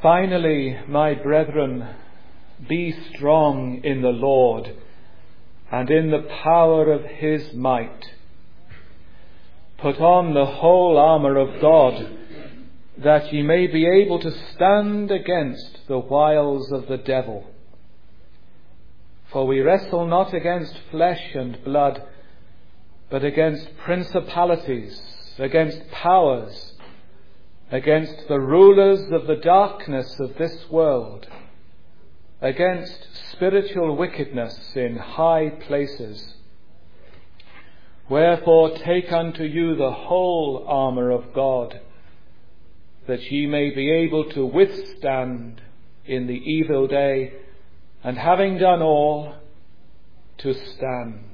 Finally, my brethren, be strong in the Lord and in the power of his might. Put on the whole armour of God, that ye may be able to stand against the wiles of the devil. For we wrestle not against flesh and blood, but against principalities, against powers, against the rulers of the darkness of this world, against spiritual wickedness in high places. Wherefore take unto you the whole armour of God, that ye may be able to withstand in the evil day, and having done all, to stand.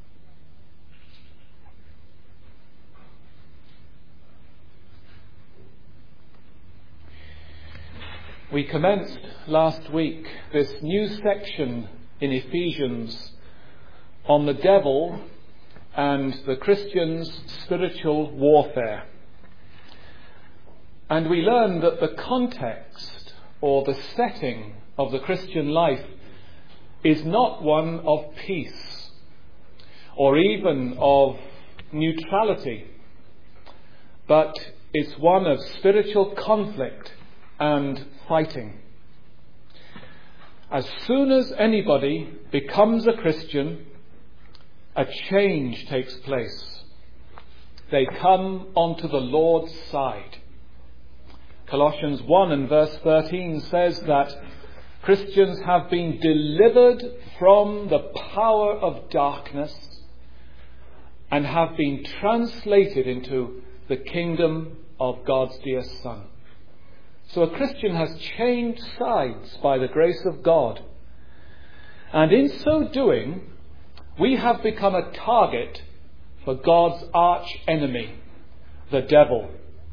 We commenced last week this new section in Ephesians on the devil and the Christian's spiritual warfare. And we learned that the context or the setting of the Christian life is not one of peace or even of neutrality, but it's one of spiritual conflict and fighting. As soon as anybody becomes a Christian, a change takes place. They come onto the Lord's side. Colossians 1 and verse 13 says that Christians have been delivered from the power of darkness and have been translated into the kingdom of God's dear Son. So a Christian has changed sides by the grace of God. And in so doing, we have become a target for God's arch enemy, the devil.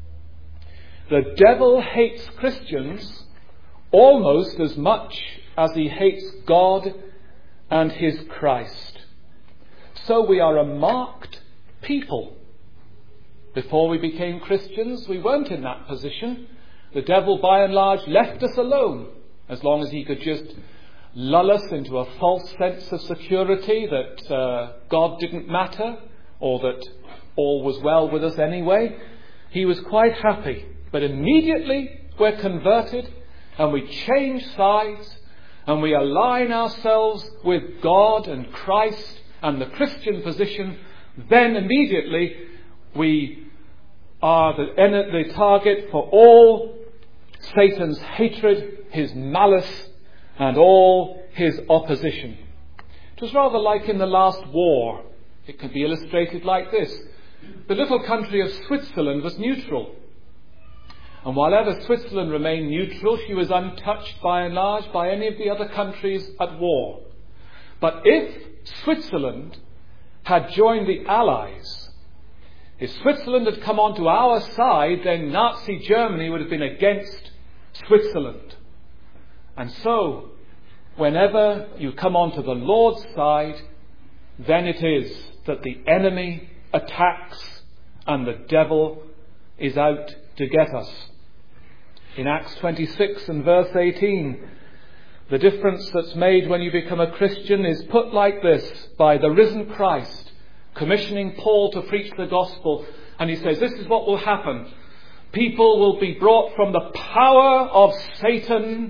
The devil hates Christians almost as much as he hates God and his Christ. So we are a marked people. Before we became Christians, we weren't in that position. The devil, by and large, left us alone, as long as he could just lull us into a false sense of security that God didn't matter, or that all was well with us anyway. He was quite happy. But immediately we're converted and we change sides and we align ourselves with God and Christ and the Christian position, then immediately we are the target for all Satan's hatred, his malice, and all his opposition. It was rather like in the last war. It could be illustrated like this. The little country of Switzerland was neutral. And while ever Switzerland remained neutral, she was untouched by and large by any of the other countries at war. But if Switzerland had joined the Allies, if Switzerland had come onto our side, then Nazi Germany would have been against Switzerland. And so, whenever you come onto the Lord's side, then it is that the enemy attacks and the devil is out to get us. In Acts 26 and verse 18, the difference that's made when you become a Christian is put like this by the risen Christ commissioning Paul to preach the gospel. And he says, this is what will happen. People will be brought from the power of Satan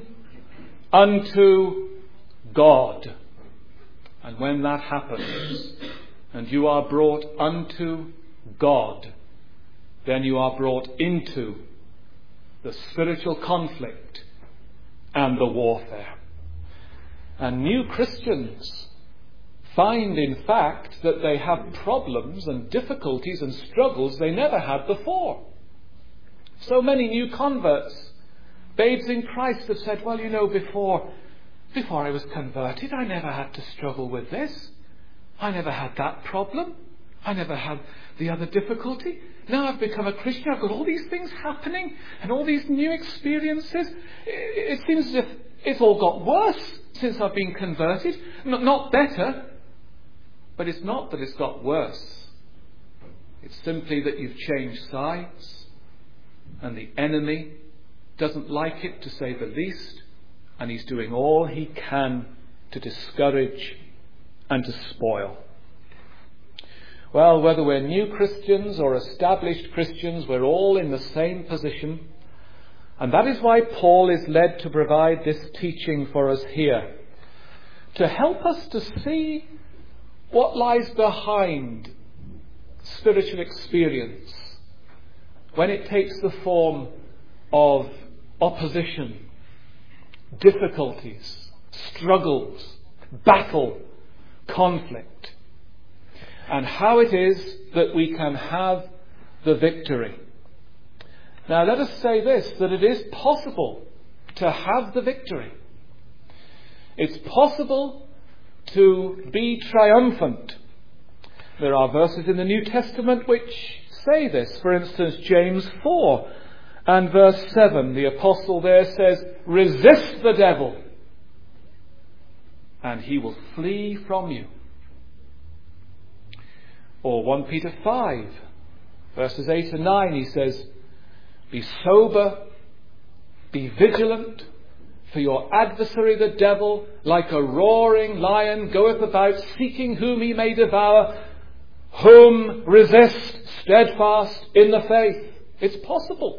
unto God. And when that happens, and you are brought unto God, then you are brought into the spiritual conflict and the warfare. And new Christians find, in fact, that they have problems and difficulties and struggles they never had before. So many new converts, babes in Christ, have said, well, you know, before I was converted, I never had to struggle with this. I never had that problem. I never had the other difficulty. Now I've become a Christian, I've got all these things happening and all these new experiences. It seems as if it's all got worse since I've been converted. Not better, but it's not that it's got worse. It's simply that you've changed sides and the enemy doesn't like it, to say the least, and he's doing all he can to discourage and to spoil. Well, whether we're new Christians or established Christians, we're all in the same position. And that is why Paul is led to provide this teaching for us here, to help us to see what lies behind spiritual experience when it takes the form of opposition, difficulties, struggles, battle, conflict, and how it is that we can have the victory. Now let us say this, that it is possible to have the victory. It's possible to be triumphant. There are verses in the New Testament which say this. For instance, James 4 and verse 7, the apostle there says, "Resist the devil, and he will flee from you." Or 1 Peter 5, verses 8 and 9, he says, "Be sober, be vigilant, for your adversary the devil, like a roaring lion, goeth about, seeking whom he may devour, whom resist, steadfast in the faith." It's possible.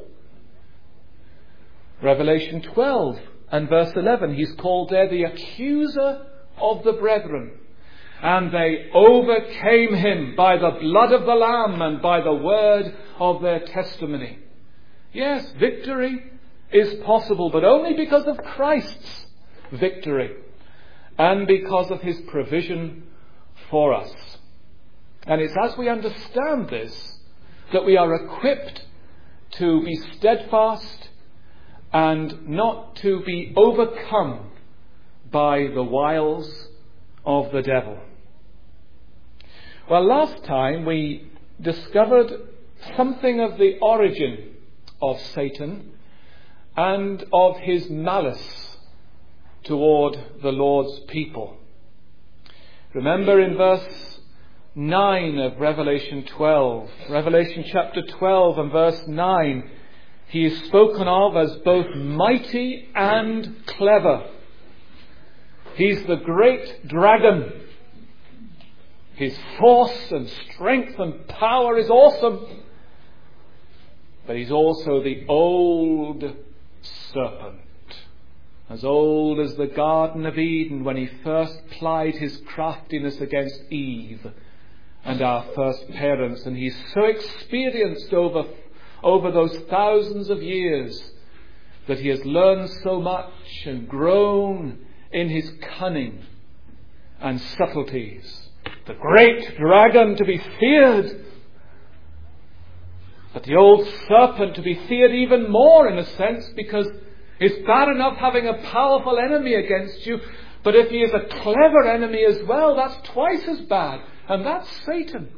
Revelation 12 and verse 11, he's called there the accuser of the brethren. "And they overcame him by the blood of the Lamb and by the word of their testimony." Yes, victory is possible, but only because of Christ's victory and because of his provision for us. And it's as we understand this that we are equipped to be steadfast and not to be overcome by the wiles of the devil. Well, last time we discovered something of the origin of Satan and of his malice toward the Lord's people. Remember in verse 9 of Revelation 12, Revelation chapter 12 and verse 9, he is spoken of as both mighty and clever. He's the great dragon. His force and strength and power is awesome. But he's also the old serpent, as old as the Garden of Eden when he first plied his craftiness against Eve and our first parents. And he's so experienced over those thousands of years that he has learned so much and grown in his cunning and subtleties. The great dragon to be feared, but the old serpent to be feared even more in a sense, because it's bad enough having a powerful enemy against you, but if he is a clever enemy as well, that's twice as bad, and that's Satan.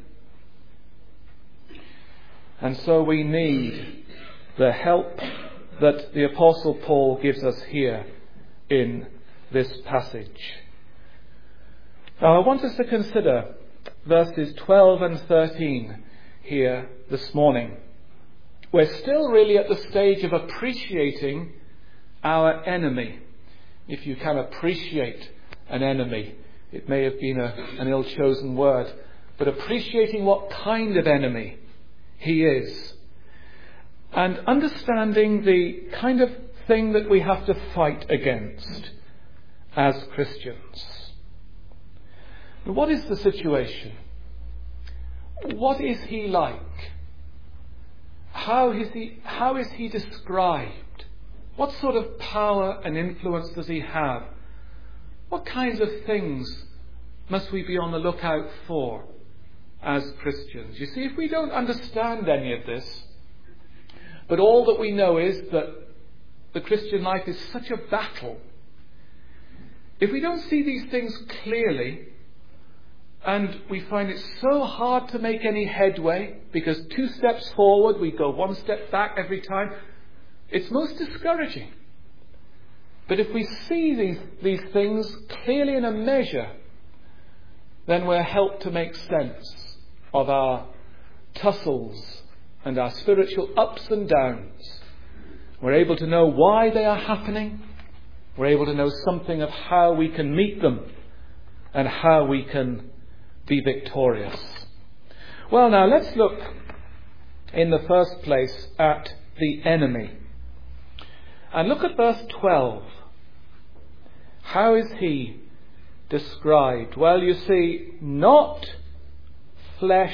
And so we need the help that the Apostle Paul gives us here in this passage. Now I want us to consider verses 12 and 13 here this morning. We're still really at the stage of appreciating our enemy. If you can appreciate an enemy, it may have been an ill-chosen word, but appreciating what kind of enemy he is, and understanding the kind of thing that we have to fight against as Christians. What is the situation? What is he like? How is he described? What sort of power and influence does he have? What kinds of things must we be on the lookout for as Christians? You see, if we don't understand any of this, but all that we know is that the Christian life is such a battle, if we don't see these things clearly, and we find it so hard to make any headway, because 2 steps forward, we go 1 step back every time, it's most discouraging. But if we see these things clearly in a measure, then we're helped to make sense of our tussles and our spiritual ups and downs We're able to know why they are happening. We're able to know something of how we can meet them and how we can be victorious. Well, now let's look in the first place at the enemy. And look at verse 12. How is he described? Well, you see, not flesh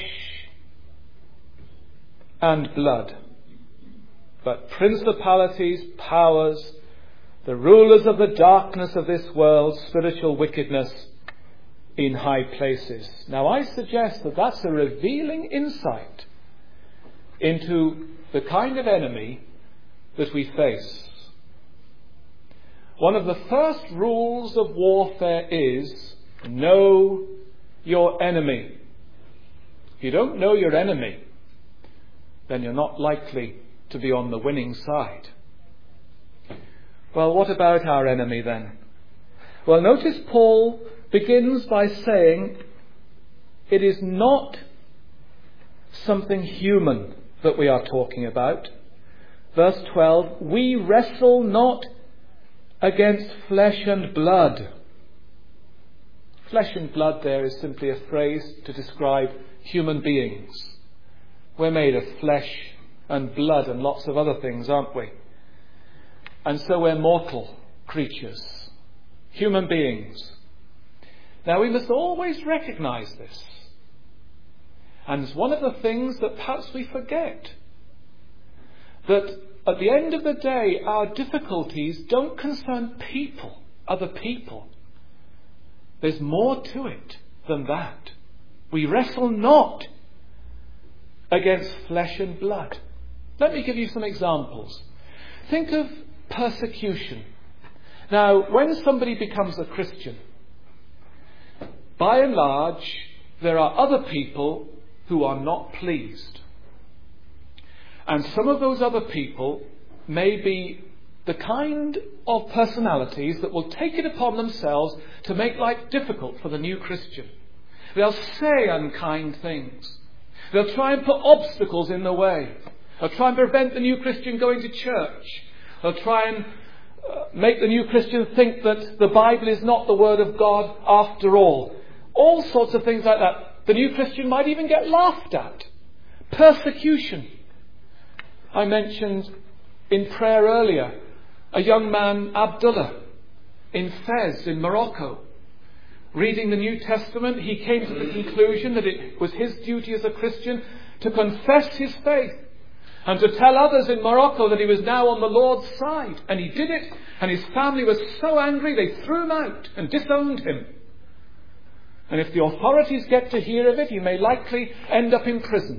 and blood, but principalities, powers, the rulers of the darkness of this world, spiritual wickedness in high places. Now, I suggest that that's a revealing insight into the kind of enemy that we face. One of the first rules of warfare is know your enemy. If you don't know your enemy, then you're not likely to be on the winning side. Well, what about our enemy then? Well, notice Paul begins by saying it is not something human that we are talking about. Verse 12, we wrestle not against flesh and blood. Flesh and blood there is simply a phrase to describe human beings. We're made of flesh and blood and lots of other things, aren't we? And so we're mortal creatures, human beings. Now we must always recognize this. And it's one of the things that perhaps we forget. That at the end of the day, our difficulties don't concern people, other people. There's more to it than that. We wrestle not against flesh and blood. Let me give you some examples. Think of persecution. Now, when somebody becomes a Christian, by and large, there are other people who are not pleased. And some of those other people may be the kind of personalities that will take it upon themselves to make life difficult for the new Christian. They'll say unkind things. They'll try and put obstacles in the way. They'll try and prevent the new Christian going to church. They'll try and make the new Christian think that the Bible is not the Word of God after all. All sorts of things like that. The new Christian might even get laughed at. Persecution. I mentioned in prayer earlier a young man, Abdullah, in Fez in Morocco. Reading the New Testament, he came to the conclusion that it was his duty as a Christian to confess his faith and to tell others in Morocco that he was now on the Lord's side. And he did it, and his family was so angry they threw him out and disowned him. And if the authorities get to hear of it, he may likely end up in prison.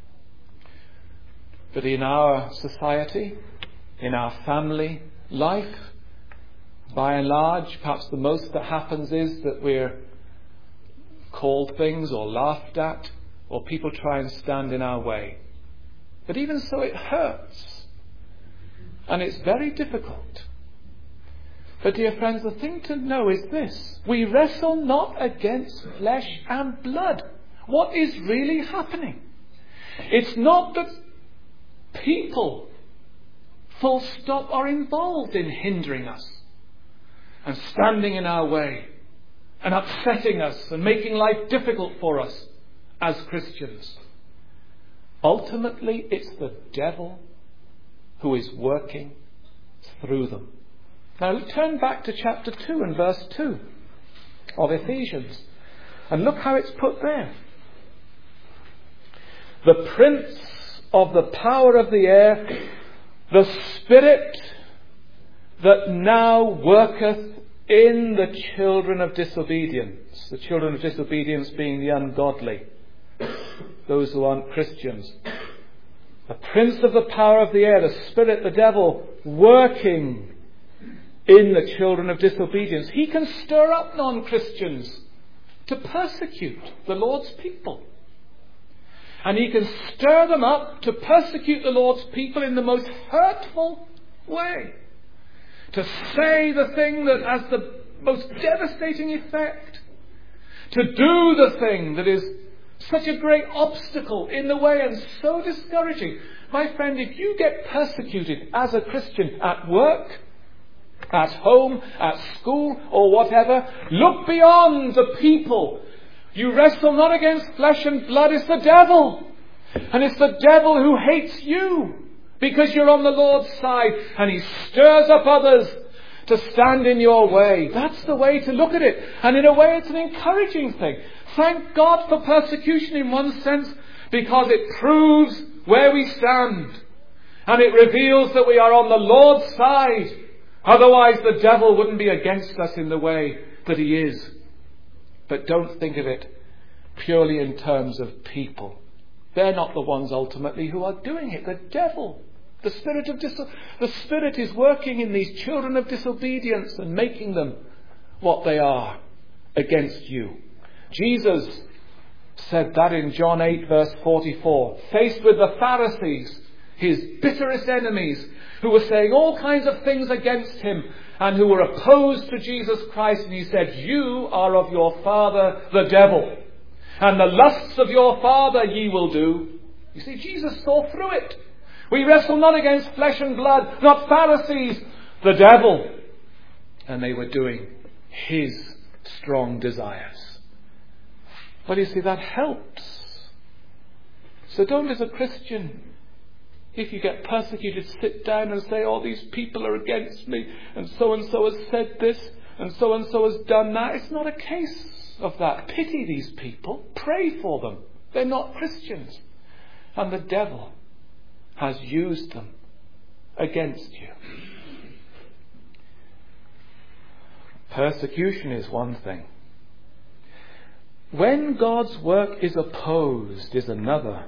But in our society, in our family life, by and large, perhaps the most that happens is that we're called things or laughed at, or people try and stand in our way. But even so, it hurts. And it's very difficult. But dear friends, the thing to know is this. We wrestle not against flesh and blood. What is really happening? It's not that people, full stop, are involved in hindering us and standing in our way and upsetting us and making life difficult for us as Christians. Ultimately, it's the devil who is working through them. Now turn back to chapter 2 and verse 2 of Ephesians and look how it's put there. The prince of the power of the air, the spirit that now worketh in the children of disobedience. The children of disobedience being the ungodly, those who aren't Christians. The prince of the power of the air, the spirit, the devil, working in the children of disobedience. He can stir up non-Christians to persecute the Lord's people. And he can stir them up to persecute the Lord's people in the most hurtful way. To say the thing that has the most devastating effect. To do the thing that is Such a great obstacle in the way and so discouraging. My friend, if you get persecuted as a Christian at work, at home, at school, or whatever, look beyond the people. You wrestle not against flesh and blood, it's the devil. And it's the devil who hates you because you're on the Lord's side, and he stirs up others to stand in your way. That's the way to look at it. And in a way, it's an encouraging thing. Thank God for persecution in one sense, because it proves where we stand. And it reveals that we are on the Lord's side. Otherwise, the devil wouldn't be against us in the way that he is. But don't think of it purely in terms of people. They're not the ones ultimately who are doing it. The devil. The Spirit is working in these children of disobedience and making them what they are against you. Jesus said that in John 8 verse 44. Faced with the Pharisees, his bitterest enemies, who were saying all kinds of things against him and who were opposed to Jesus Christ. And he said, you are of your father the devil, and the lusts of your father ye will do. You see, Jesus saw through it. We wrestle not against flesh and blood, not Pharisees, the devil. And they were doing his strong desires. Well, you see, that helps. So don't, as a Christian, if you get persecuted, sit down and say, oh, these people are against me, and so has said this, and so has done that. It's not a case of that. Pity these people. Pray for them. They're not Christians. And the devil has used them against you. Persecution is one thing. When God's work is opposed is another.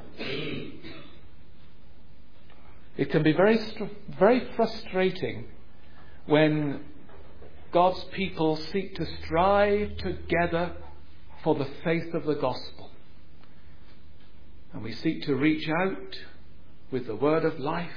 It can be very frustrating when God's people seek to strive together for the faith of the gospel. And we seek to reach out with the word of life.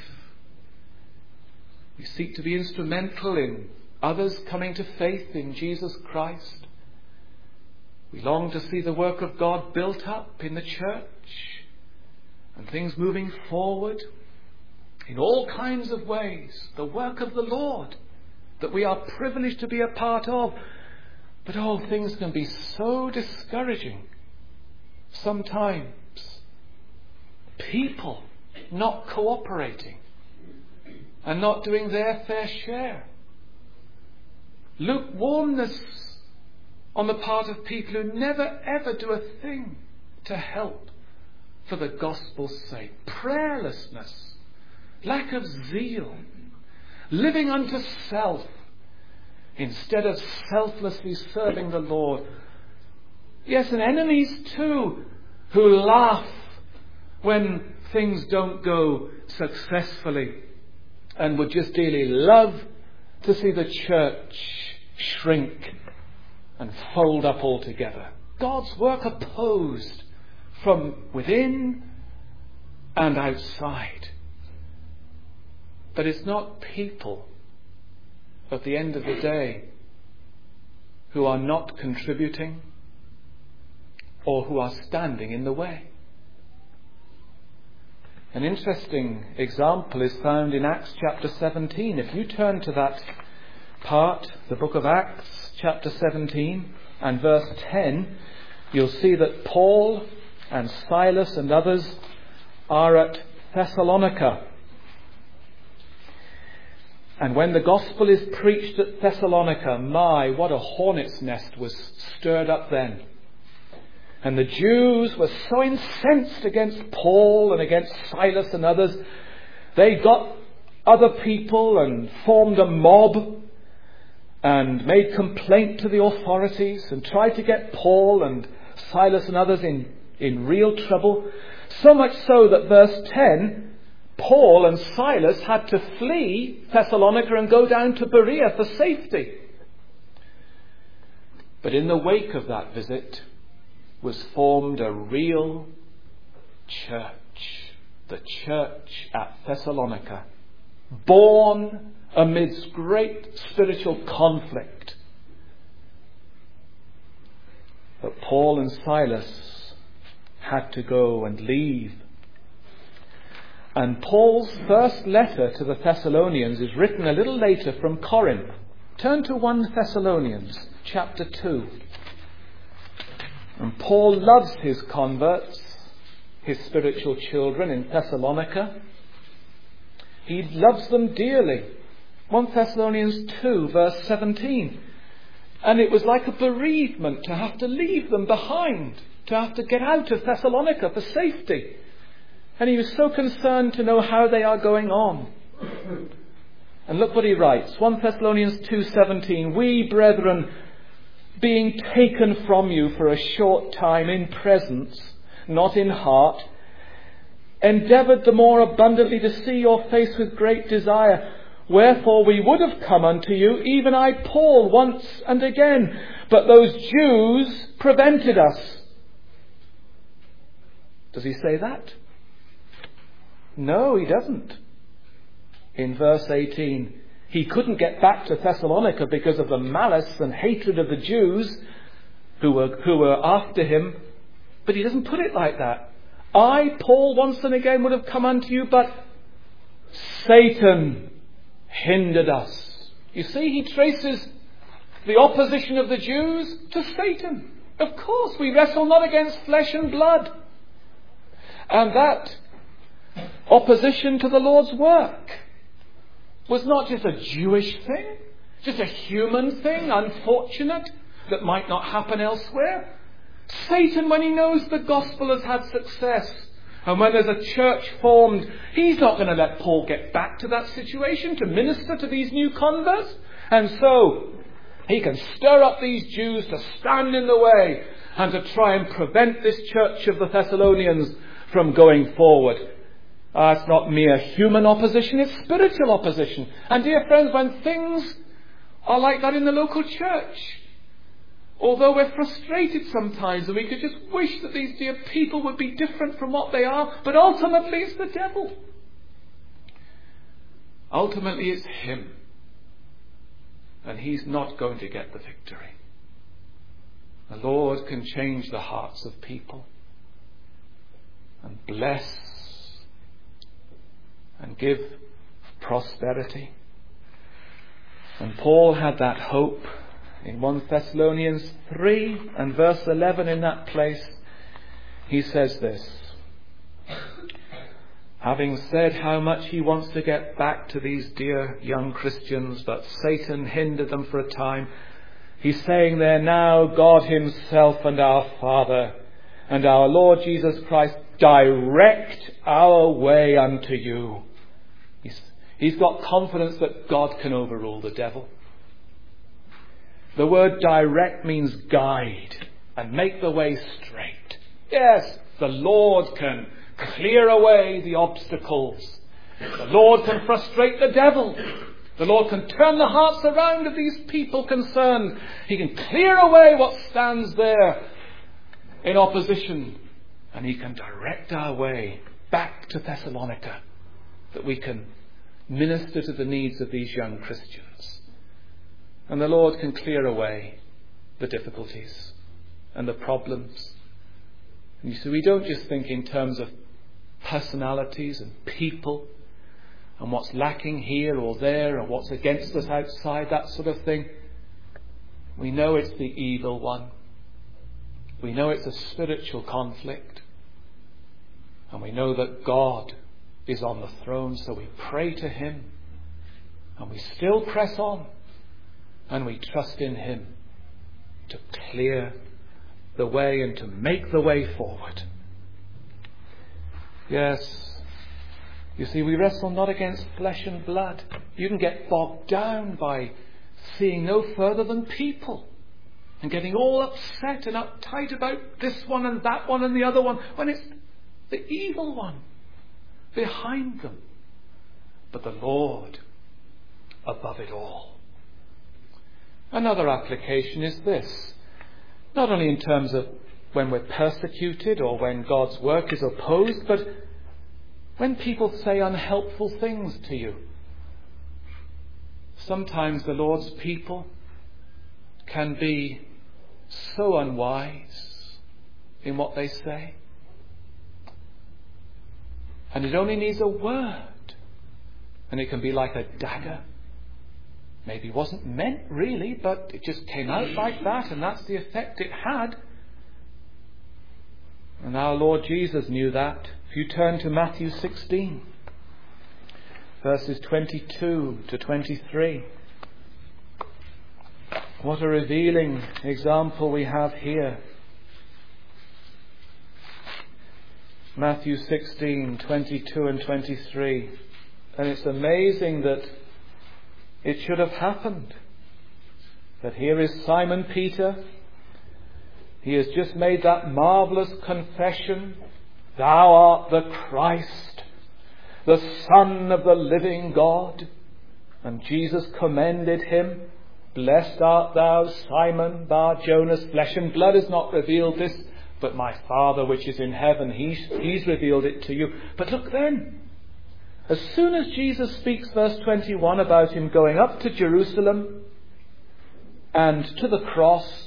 We seek to be instrumental in others coming to faith in Jesus Christ. We long to see the work of God built up in the church and things moving forward in all kinds of ways. The work of the Lord that we are privileged to be a part of. But things can be so discouraging sometimes. People not cooperating and not doing their fair share. Lukewarmness on the part of people who never ever do a thing to help for the gospel's sake. Prayerlessness, lack of zeal, living unto self instead of selflessly serving the Lord. Yes, and enemies too, who laugh when things don't go successfully and would just dearly love to see the church shrink and fold up altogether. God's work opposed from within and outside. But it's not people at the end of the day who are not contributing or who are standing in the way. An interesting example is found in Acts chapter 17. If you turn to that part, the book of Acts chapter 17 and verse 10, you'll see that Paul and Silas and others are at Thessalonica. And when the gospel is preached at Thessalonica, what a hornet's nest was stirred up then. And the Jews were so incensed against Paul and against Silas and others, they got other people and formed a mob and made complaint to the authorities and tried to get Paul and Silas and others in real trouble. So much so that verse 10, Paul and Silas had to flee Thessalonica and go down to Berea for safety. But in the wake of that visit was formed a real church, the church at Thessalonica, born amidst great spiritual conflict. But Paul and Silas had to go and leave. And Paul's first letter to the Thessalonians is written a little later from Corinth. Turn to 1 Thessalonians chapter 2. And Paul loves his converts, his spiritual children in Thessalonica. He loves them dearly. 1 Thessalonians 2 verse 17. And it was like a bereavement to have to leave them behind, to have to get out of Thessalonica for safety. And he was so concerned to know how they are going on. And look what he writes. 1 Thessalonians 2:17. We, brethren, being taken from you for a short time in presence, not in heart, endeavoured the more abundantly to see your face with great desire. Wherefore we would have come unto you, even I, Paul, once and again. But those Jews prevented us. Does he say that? No, he doesn't. In verse 18, he couldn't get back to Thessalonica because of the malice and hatred of the Jews who were after him. But he doesn't put it like that. I, Paul, once and again would have come unto you, but Satan hindered us. You see, he traces the opposition of the Jews to Satan. Of course, we wrestle not against flesh and blood. And that opposition to the Lord's work was not just a Jewish thing, just a human thing, unfortunate, that might not happen elsewhere. Satan, when he knows the gospel has had success, and when there's a church formed, he's not going to let Paul get back to that situation to minister to these new converts. And so he can stir up these Jews to stand in the way and to try and prevent this church of the Thessalonians from going forward. It's not mere human opposition, it's spiritual opposition. And dear friends, when things are like that in the local church, although we're frustrated sometimes and we could just wish that these dear people would be different from what they are, but ultimately it's the devil. Ultimately it's him. And he's not going to get the victory. The Lord can change the hearts of people and bless and give prosperity. And Paul had that hope in 1 Thessalonians 3 and verse 11. In that place he says this: having said how much he wants to get back to these dear young Christians, but Satan hindered them for a time, he's saying there, now God himself and our Father and our Lord Jesus Christ direct our way unto you. He's got confidence that God can overrule the devil. The word direct means guide and make the way straight. Yes, the Lord can clear away the obstacles. The Lord can frustrate the devil. The Lord can turn the hearts around of these people concerned. He can clear away what stands there in opposition. And he can direct our way back to Thessalonica, that we can minister to the needs of these young Christians. And the Lord can clear away the difficulties and the problems. And you see, we don't just think in terms of personalities and people and what's lacking here or there or what's against us outside, that sort of thing. We know it's the evil one. We know it's a spiritual conflict. And we know that God is on the throne, so we pray to him. And we still press on. And we trust in him to clear the way and to make the way forward. Yes, you see, we wrestle not against flesh and blood. You can get bogged down by seeing no further than people and getting all upset and uptight about this one and that one and the other one, when it's the evil one behind them. But the Lord above it all. Another application is this: not only in terms of when we're persecuted or when God's work is opposed, but when people say unhelpful things to you. Sometimes the Lord's people can be so unwise in what they say. And it only needs a word. And it can be like a dagger. Maybe it wasn't meant really, but it just came out like that, and that's the effect it had. And our Lord Jesus knew that. If you turn to Matthew 16, verses 22 to 23. What a revealing example we have here. Matthew 16, 22 and 23. And it's amazing that it should have happened. That here is Simon Peter. He has just made that marvellous confession. Thou art the Christ, the Son of the living God. And Jesus commended him. Blessed art thou, Simon Bar-Jonas. Flesh and blood has not revealed this, but my Father which is in heaven, He's revealed it to you. But look then, as soon as Jesus speaks, verse 21, about him going up to Jerusalem and to the cross,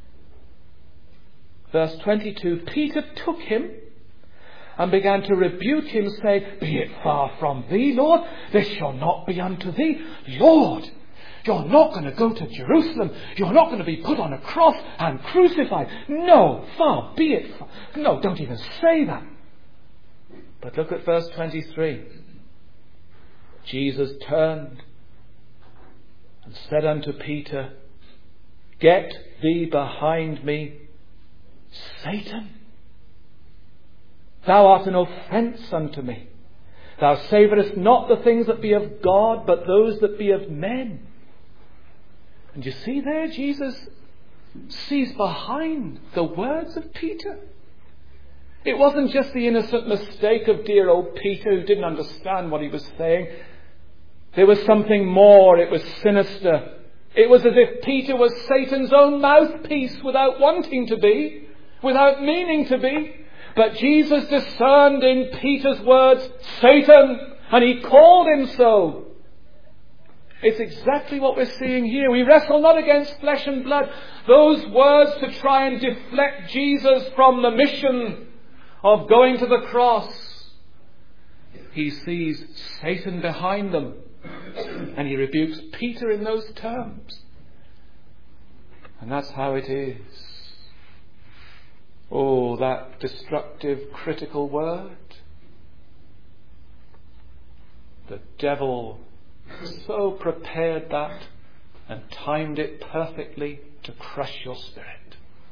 verse 22, Peter took him and began to rebuke him, saying, Be it far from thee, Lord, this shall not be unto thee. Lord, you're not going to go to Jerusalem. You're not going to be put on a cross and crucified. No, far be it. No, don't even say that. But look at verse 23. Jesus turned and said unto Peter, Get thee behind me, Satan. Thou art an offence unto me. Thou savourest not the things that be of God, but those that be of men. And you see there, Jesus sees behind the words of Peter. It wasn't just the innocent mistake of dear old Peter who didn't understand what he was saying. There was something more. It was sinister. It was as if Peter was Satan's own mouthpiece without wanting to be, without meaning to be. But Jesus discerned in Peter's words, Satan, and he called him so. It's exactly what we're seeing here. We wrestle not against flesh and blood. Those words to try and deflect Jesus from the mission of going to the cross. He sees Satan behind them. And he rebukes Peter in those terms. And that's how it is. Oh, that destructive, critical word. The devil so prepared that and timed it perfectly to crush your spirit.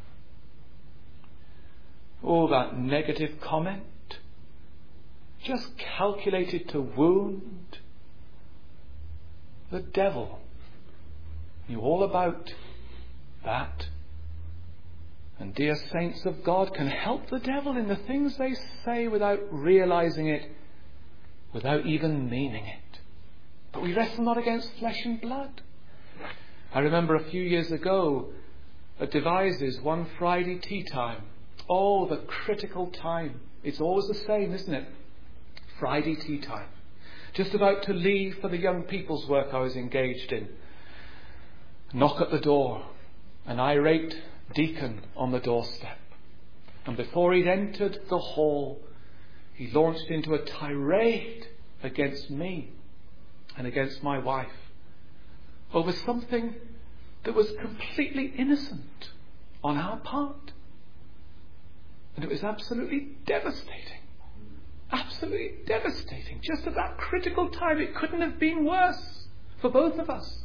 Oh, that negative comment, just calculated to wound. The devil knew all about that. And dear saints of God can help the devil in the things they say without realizing it, without even meaning it. But we wrestle not against flesh and blood. I remember a few years ago at Devizes, one Friday tea time. Oh, the critical time. It's always the same, isn't it? Friday tea time. Just about to leave for the young people's work I was engaged in. Knock at the door. An irate deacon on the doorstep. And before he'd entered the hall, he launched into a tirade against me and against my wife over something that was completely innocent on our part. And it was absolutely devastating. Absolutely devastating. Just at that critical time, it couldn't have been worse for both of us.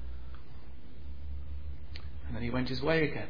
And then he went his way again.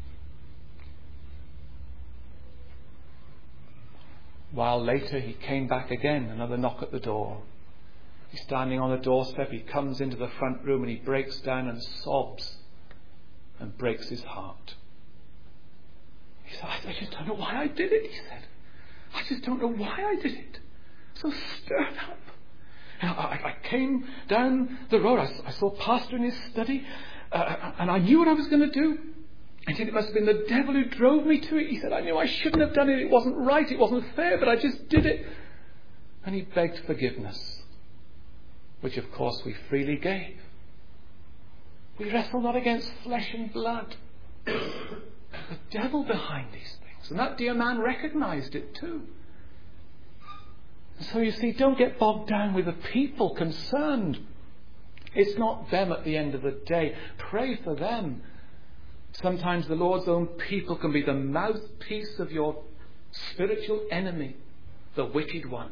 A while later, he came back again, another knock at the door. He's standing on the doorstep. He comes into the front room and he breaks down and sobs and breaks his heart. He said, I just don't know why I did it, he said. I just don't know why I did it. So stirred up. And I came down the road. I saw Pastor in his study and I knew what I was going to do. I think it must have been the devil who drove me to it. He said, I knew I shouldn't have done it. It wasn't right. It wasn't fair, but I just did it. And he begged forgiveness, which of course we freely gave. We wrestle not against flesh and blood. The devil behind these things. And that dear man recognized it too. So you see, don't get bogged down with the people concerned. It's not them at the end of the day. Pray for them. Sometimes the Lord's own people can be the mouthpiece of your spiritual enemy, the wicked one.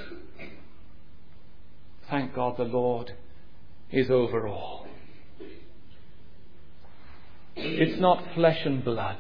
Thank God the Lord is over all. It's not flesh and blood.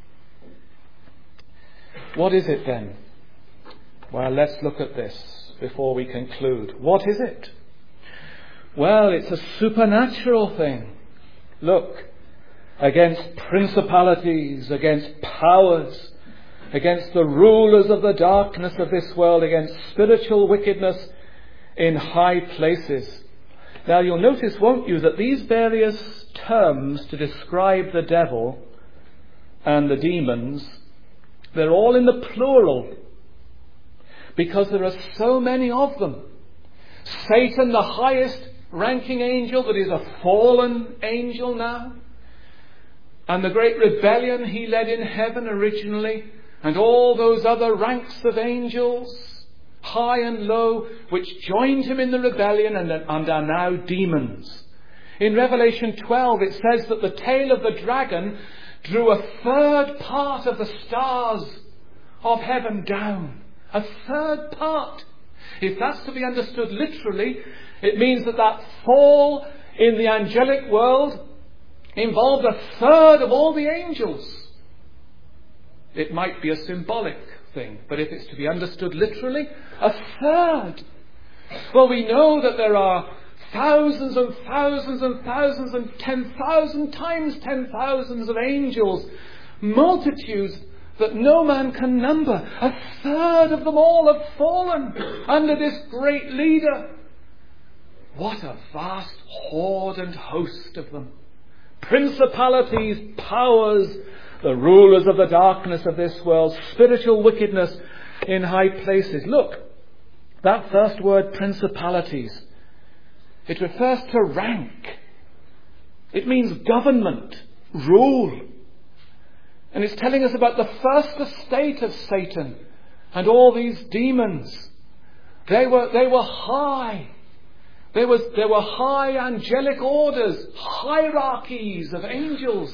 What is it then? Well, let's look at this before we conclude. What is it? Well, it's a supernatural thing. Look, against principalities, against powers, against the rulers of the darkness of this world, against spiritual wickedness in high places. Now you'll notice, won't you, that these various terms to describe the devil and the demons, they're all in the plural, because there are so many of them. Satan, the highest ranking angel, that is a fallen angel now, and the great rebellion he led in heaven originally, and all those other ranks of angels, high and low, which joined him in the rebellion and are now demons. In Revelation 12 it says that the tail of the dragon drew a third part of the stars of heaven down. A third part. If that's to be understood literally, it means that fall in the angelic world involved a third of all the angels. It might be a symbolic thing, but if it's to be understood literally, a third. Well, we know that there are thousands and thousands and thousands and 10,000 times 10,000s of angels, multitudes that no man can number. A third of them all have fallen under this great leader. What a vast horde and host of them. Principalities, powers, the rulers of the darkness of this world, spiritual wickedness in high places. Look, that first word, principalities, it refers to rank. It means government, rule. And it's telling us about the first estate of Satan and all these demons. They were high. There were high angelic orders, hierarchies of angels.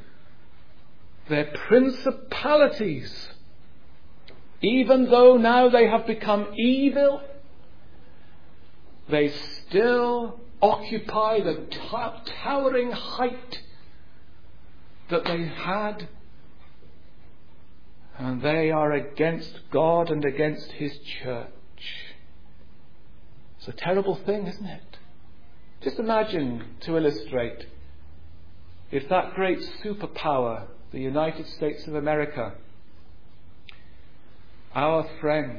They're principalities. Even though now they have become evil, they still occupy the towering height that they had. And they are against God and against His church. It's a terrible thing, isn't it? Just imagine, to illustrate, if that great superpower, the United States of America, our friend,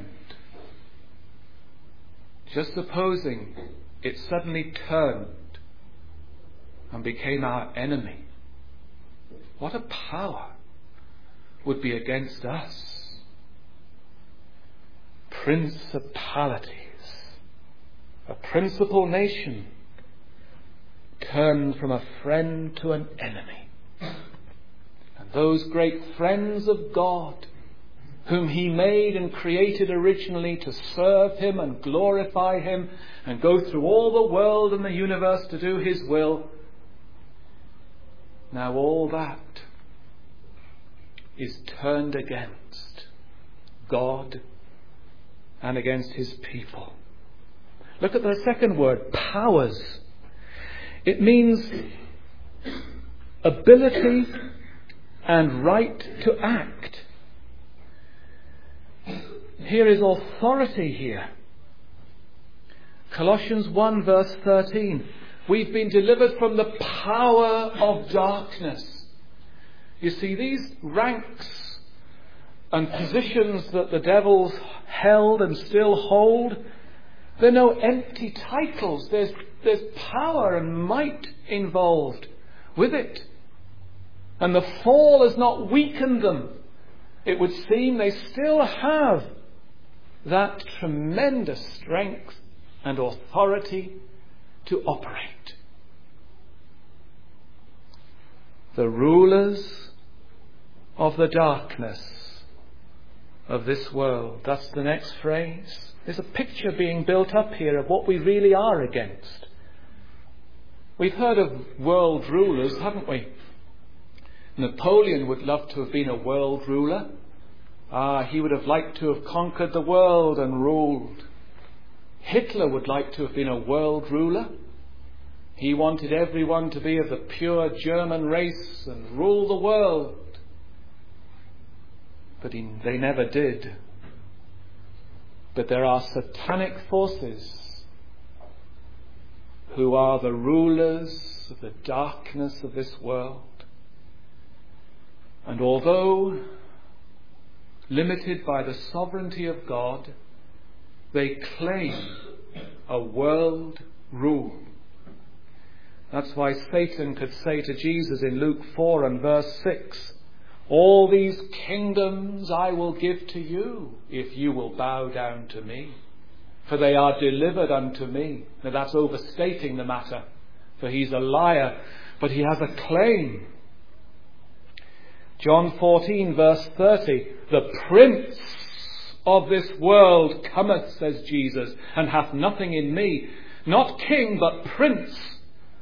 just supposing it suddenly turned and became our enemy, what a power would be against us. Principalities. A principal nation turned from a friend to an enemy. And those great friends of God, whom He made and created originally to serve Him and glorify Him and go through all the world and the universe to do His will, now all that is turned against God and against His people. Look at the second word, powers. It means ability and right to act. Here is authority here. Colossians 1 verse 13. We've been delivered from the power of darkness. You see, these ranks and positions that the devil's held and still hold, they're no empty titles. There's power and might involved with it. And the fall has not weakened them. It would seem they still have that tremendous strength and authority to operate. The rulers of the darkness of this world. That's the next phrase. There's a picture being built up here of what we really are against. We've heard of world rulers, haven't we? Napoleon would love to have been a world ruler. He would have liked to have conquered the world and ruled. Hitler would like to have been a world ruler. He wanted everyone to be of the pure German race and rule the world. But they never did. But there are satanic forces who are the rulers of the darkness of this world. And although limited by the sovereignty of God, they claim a world rule. That's why Satan could say to Jesus in Luke 4 and verse 6, "All these kingdoms I will give to you if you will bow down to me, for they are delivered unto me." Now that's overstating the matter, for he's a liar, but he has a claim. John 14 verse 30, "The prince of this world cometh," says Jesus, "and hath nothing in me." Not king, but prince.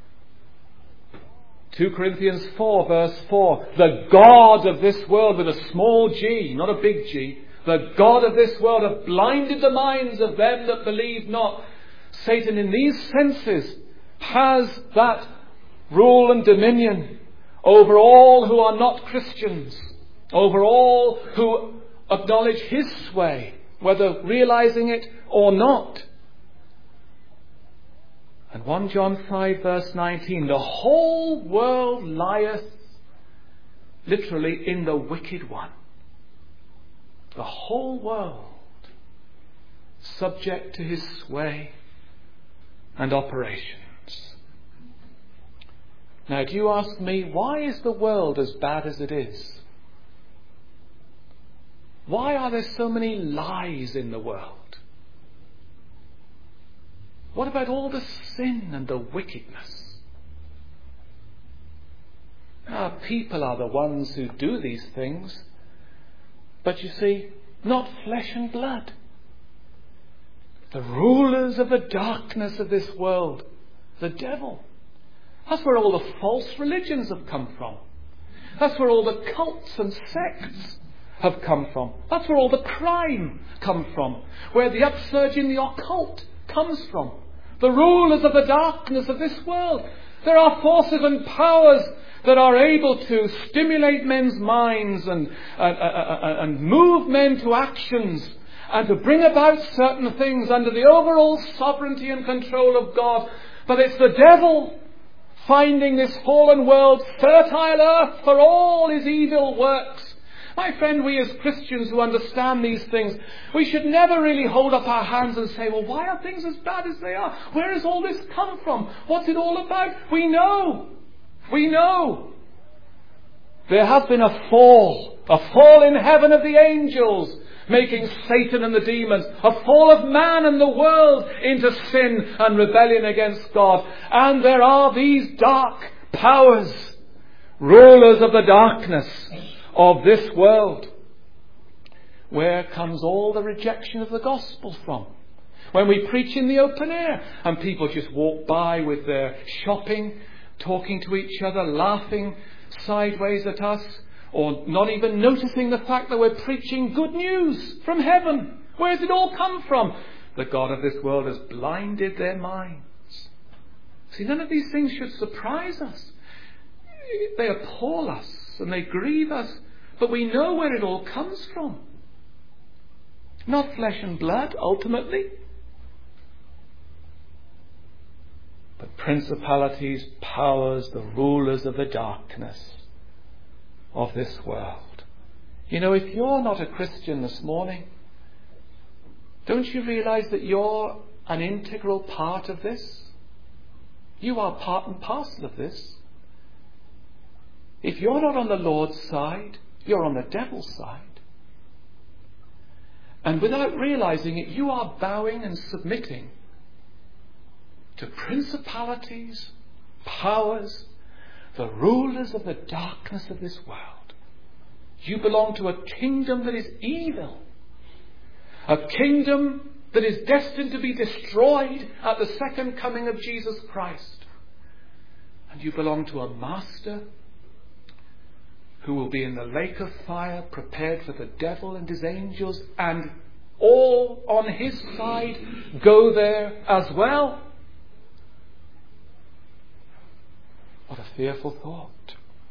2 Corinthians 4 verse 4, "The God of this world," with a small g, not a big G, "the God of this world hath blinded the minds of them that believe not." Satan in these senses has that rule and dominion over all who are not Christians, over all who acknowledge his sway, whether realizing it or not. And 1 John 5 verse 19, "The whole world lieth," literally, "in the wicked one." The whole world subject to his sway and operations. Now, do you ask me, why is the world as bad as it is? Why are there so many lies in the world? What about all the sin and the wickedness? People are the ones who do these things, but you see, not flesh and blood. The rulers of the darkness of this world, the devil. That's where all the false religions have come from. That's where all the cults and sects have come from. That's where all the crime comes from. Where the upsurge in the occult comes from. The rulers of the darkness of this world. There are forces and powers that are able to stimulate men's minds and move men to actions and to bring about certain things under the overall sovereignty and control of God. But it's the devil finding this fallen world fertile earth for all his evil works. My friend, we as Christians who understand these things, we should never really hold up our hands and say, well, why are things as bad as they are? Where has all this come from? What's it all about? We know. We know. There has been a fall in heaven of the angels, making Satan and the demons, a fall of man and the world into sin and rebellion against God. And there are these dark powers, rulers of the darkness of this world. Where comes all the rejection of the gospel from? When we preach in the open air and people just walk by with their shopping, talking to each other, laughing sideways at us, or not even noticing the fact that we're preaching good news from heaven. Where does it all come from? The God of this world has blinded their minds. See, none of these things should surprise us. They appall us and they grieve us, but we know where it all comes from. Not flesh and blood, ultimately, but principalities, powers, the rulers of the darkness of this world. You know, if you're not a Christian this morning, don't you realize that you're an integral part of this? You are part and parcel of this. If you're not on the Lord's side, you're on the devil's side. And without realizing it, you are bowing and submitting to principalities, powers, the rulers of the darkness of this world. You belong to a kingdom that is evil. A kingdom that is destined to be destroyed at the second coming of Jesus Christ. And you belong to a master who will be in the lake of fire prepared for the devil and his angels, and all on his side go there as well. What a fearful thought.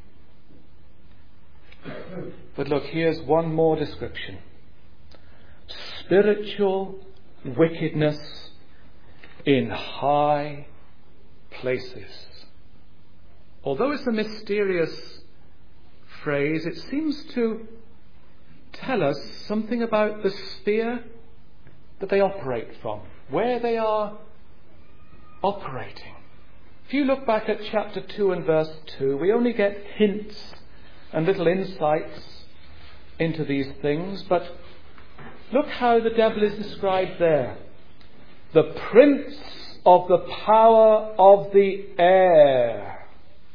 But look, here's one more description. Spiritual wickedness in high places. Although it's a mysterious phrase, it seems to tell us something about the sphere that they operate from, where they are operating. If you look back at chapter 2 and verse 2, we only get hints and little insights into these things, but look how the devil is described there. The prince of the power of the air.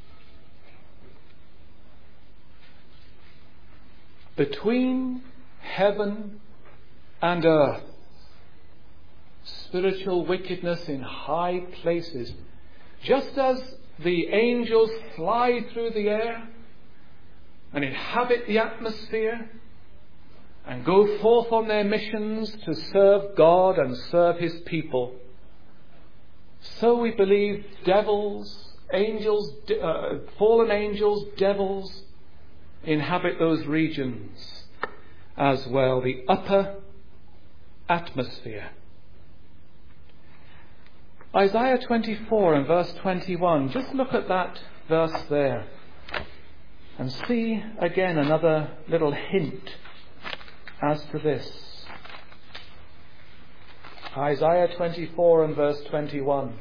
Between heaven and earth. Spiritual wickedness in high places. Just as the angels fly through the air and inhabit the atmosphere and go forth on their missions to serve God and serve his people, so we believe devils, angels, fallen angels, devils inhabit those regions as well, the upper atmosphere. Isaiah 24 and verse 21, just look at that verse there and see again another little hint as to this. Isaiah 24 and verse 21.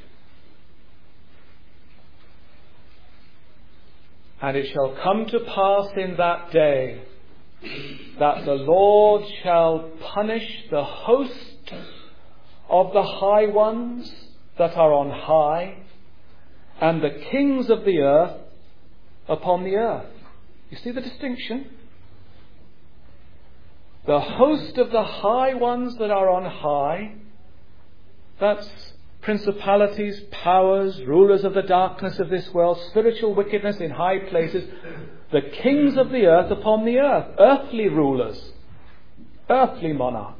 And it shall come to pass in that day that the Lord shall punish the host of the high ones that are on high, and the kings of the earth upon the earth. You see the distinction? The host of the high ones that are on high, that's principalities, powers, rulers of the darkness of this world, spiritual wickedness in high places, the kings of the earth upon the earth, earthly rulers, earthly monarchs.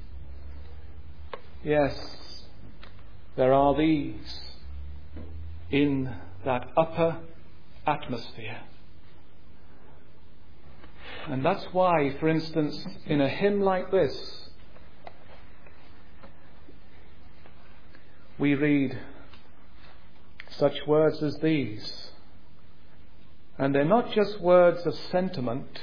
Yes, there are these in that upper atmosphere. And that's why, for instance, in a hymn like this, we read such words as these. And they're not just words of sentiment.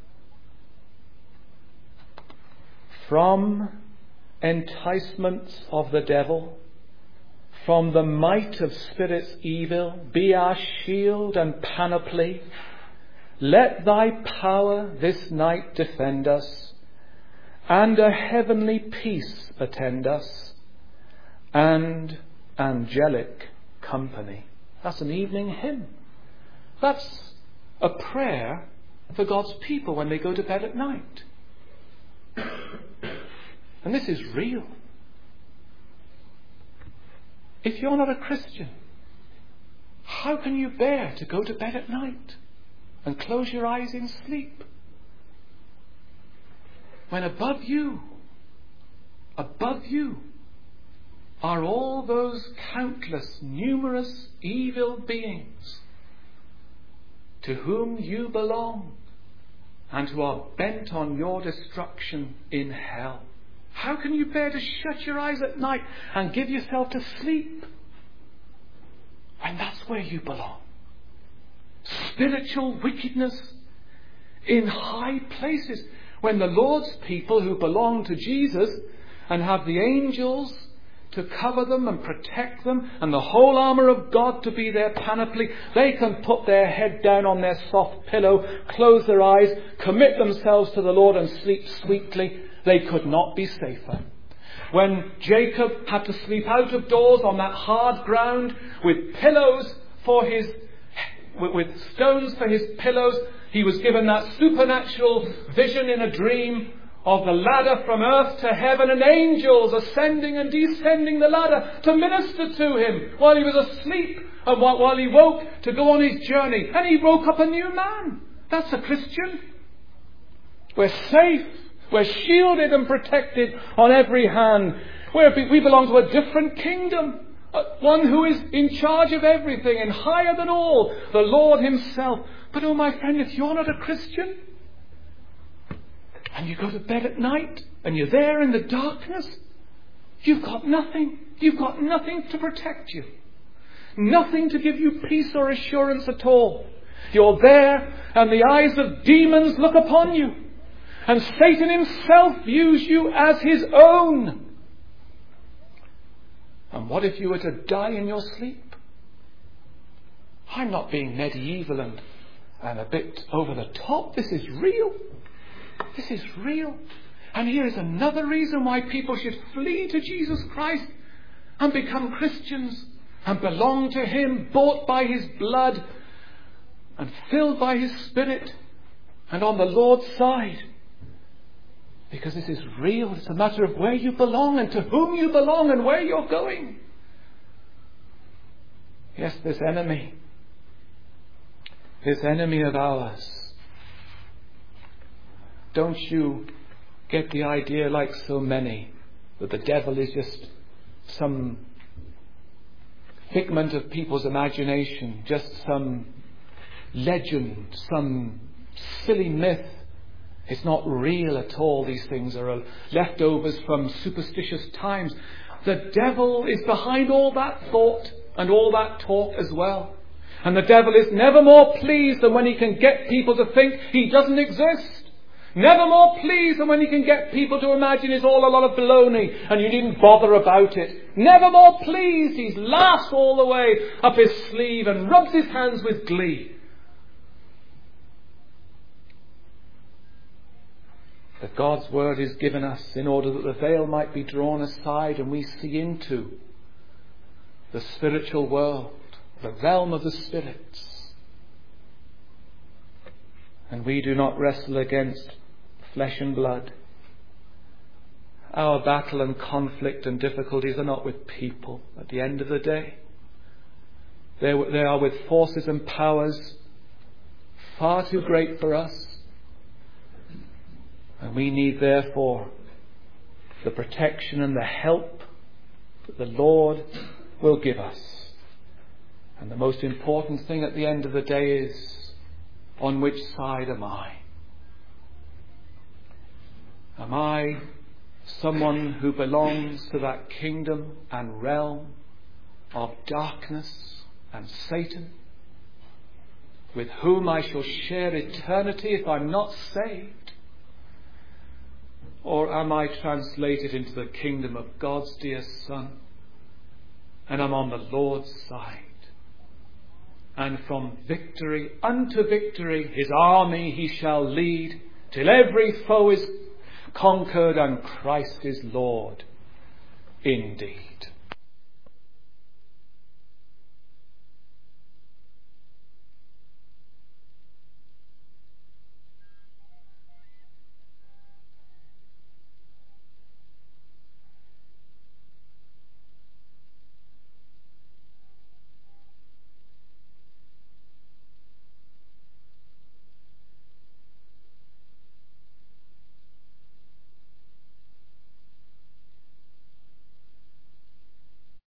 From enticements of the devil, from the might of spirits evil, be our shield and panoply. Let thy power this night defend us, and a heavenly peace attend us, and angelic company. That's an evening hymn. That's a prayer for God's people when they go to bed at night. And this is real. If you're not a Christian, how can you bear to go to bed at night and close your eyes in sleep, when above you are all those countless, numerous evil beings to whom you belong and who are bent on your destruction in hell? How can you bear to shut your eyes at night and give yourself to sleep when that's where you belong? Spiritual wickedness in high places, when the Lord's people who belong to Jesus and have the angels to cover them and protect them and the whole armour of God to be their panoply, they can put their head down on their soft pillow, close their eyes, commit themselves to the Lord and sleep sweetly. They could not be safer. When Jacob had to sleep out of doors on that hard ground with pillows for his with stones for his pillows, he was given that supernatural vision in a dream of the ladder from earth to heaven, and angels ascending and descending the ladder to minister to him while he was asleep and while he woke to go on his journey. And he woke up a new man. That's a Christian. We're safe. We're shielded and protected on every hand. We belong to a different kingdom. One who is in charge of everything and higher than all, the Lord himself. But oh my friend, if you're not a Christian, and you go to bed at night, and you're there in the darkness, you've got nothing. You've got nothing to protect you. Nothing to give you peace or assurance at all. You're there, and the eyes of demons look upon you. And Satan himself views you as his own. And what if you were to die in your sleep? I'm not being medieval and a bit over the top. This is real. This is real. And here is another reason why people should flee to Jesus Christ and become Christians and belong to him, bought by his blood and filled by his Spirit and on the Lord's side. Because this is real. It's a matter of where you belong and to whom you belong and where you're going. Yes, this enemy of ours. Don't you get the idea, like so many, that the devil is just some figment of people's imagination, just some legend, some silly myth? It's not real at all. These things are leftovers from superstitious times. The devil is behind all that thought and all that talk as well. And the devil is never more pleased than when he can get people to think he doesn't exist. Never more pleased than when he can get people to imagine it's all a lot of baloney and you needn't bother about it. Never more pleased. He laughs all the way up his sleeve and rubs his hands with glee. That God's word is given us in order that the veil might be drawn aside and we see into the spiritual world, the realm of the spirits. And we do not wrestle against flesh and blood. Our battle and conflict and difficulties are not with people at the end of the day. They are with forces and powers far too great for us. And we need, therefore, the protection and the help that the Lord will give us. And the most important thing at the end of the day is, on which side am I? Am I someone who belongs to that kingdom and realm of darkness and Satan, with whom I shall share eternity if I'm not saved? Or am I translated into the kingdom of God's dear Son, and I'm on the Lord's side? And from victory unto victory his army he shall lead, till every foe is conquered and Christ is Lord indeed.